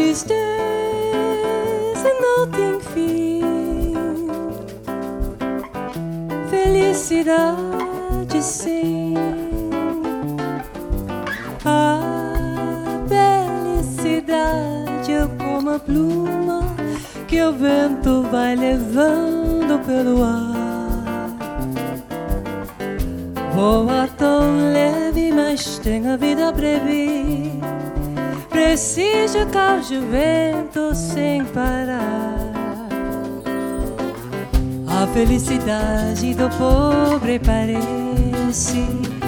Tristeza não tem fim, felicidade sim. A felicidade é como a pluma que o vento vai levando pelo ar. Voa tão leve, mas tem a vida breve. Precisa causar vento sem parar. A felicidade do pobre parece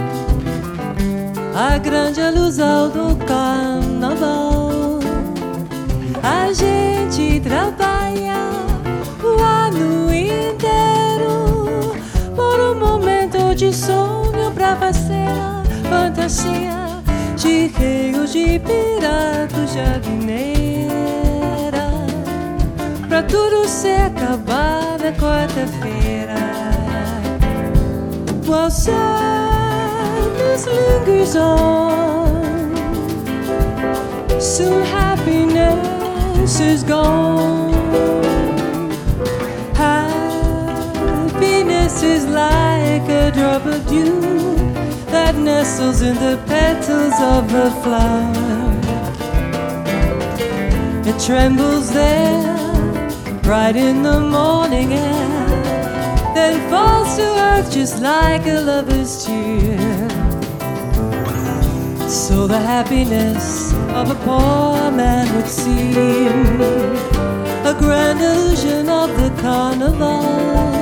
a grande ilusão do carnaval. A gente trabalha o ano inteiro por um momento de sonho pra fazer a fantasia de reis de piratas jardineira, pra tudo se acabar na quarta-feira. While sadness lingers on, soon happiness is gone. Happiness is like a drop of dew that nestles in the petals of a flower. It trembles there, bright in the morning air, then falls to earth just like a lover's tear. So the happiness of a poor man would seem a grand illusion of the carnival.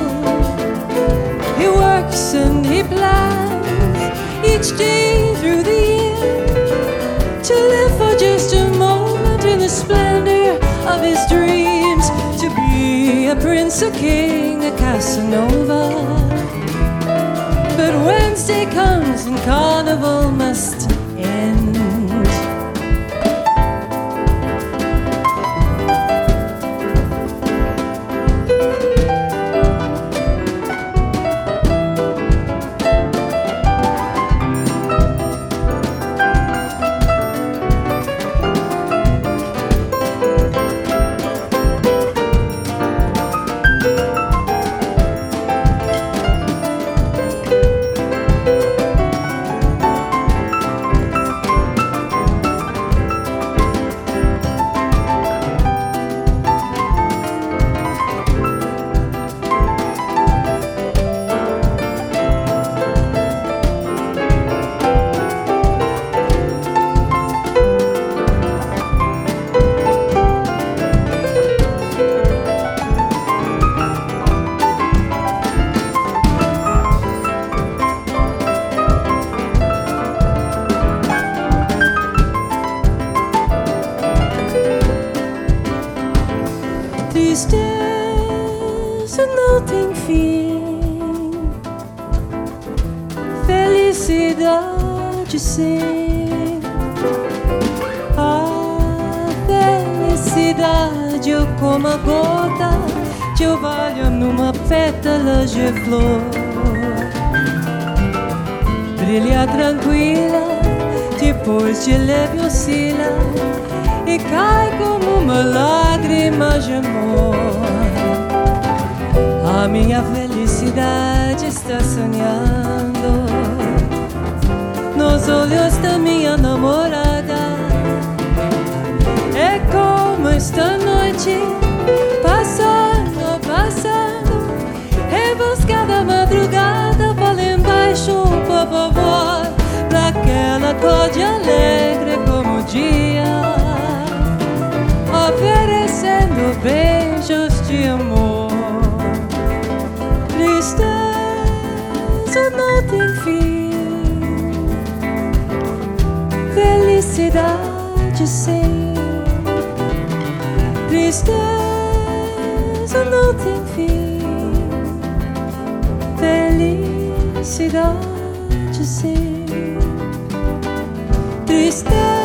He works and he plans each day through the year to live for just a moment in the splendor of his dreams, to be a prince, a king, a Casanova. But Wednesday comes and carnival must end. Tristeza não tem fim, felicidade sim. A felicidade é como a gota de orvalho numa pétala de flor. Brilha tranquila, depois de leve oscila e cai como uma lágrima de amor. A minha felicidade está sonhando nos olhos da minha namorada. É como esta noite passando, passando, rebuscada madrugada, fala embaixo, por favor, pra aquela acorde alegre como o dia, oferecendo beijos de amor. Tristeza não tem fim, felicidade sim. Tristeza não tem fim, felicidade sim. Tristeza